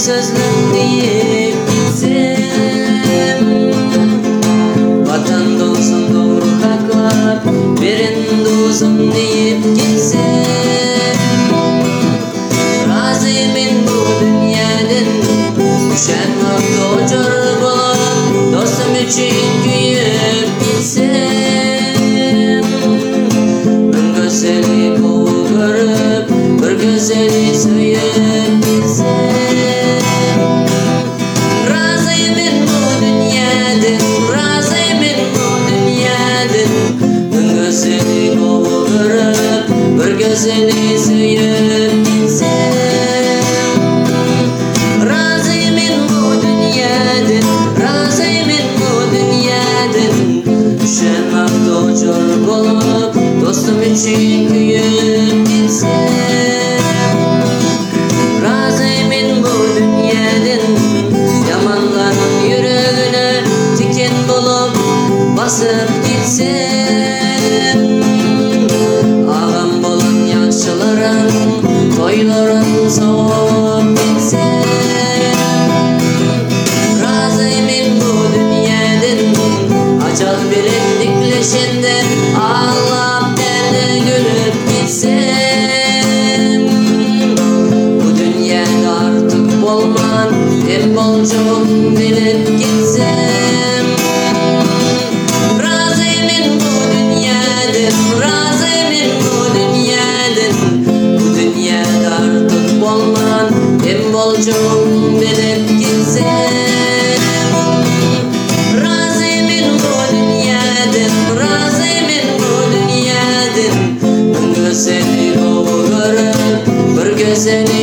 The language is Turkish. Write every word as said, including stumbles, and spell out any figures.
sözlüm deyip gitsem, vatan dostum doğru haklap verin dostum deyip gitsem, razıyım bu dünyadan düşen vakti uçur bulup dostum için kuyup gitsem, ben güzeli kovu görüp bir güzeli söyüp gitsem, razıyım bu dünyadan, razıyım bu dünyadan, ben güzeli kovu görüp bir güzeli söyüp gitsem, razıyım bu dünyadan, razıyım bu dünyadan, düşen vakti uçur bulup dostum için kuyup gitsem, razıyım bu dünyadan, yamanların yüreğine tiken bulup basıp gitsem, ağam bolun yaşlıların toyların soğup gitsem, razıyım bu dünyadan, acal bilindikleşende ağlap derdi gülüp gitsem, bu dünyada artık bolman hem bolcum bilip gitsem, razıyım bu dünyadan, razıyım bu dünyadan, bu dünyada artık bolman hem bolcum bilip gitsem, razıyım bu dünyadan, razıyım bu dünyadan, ben güzeli kovu görüp bir güzeli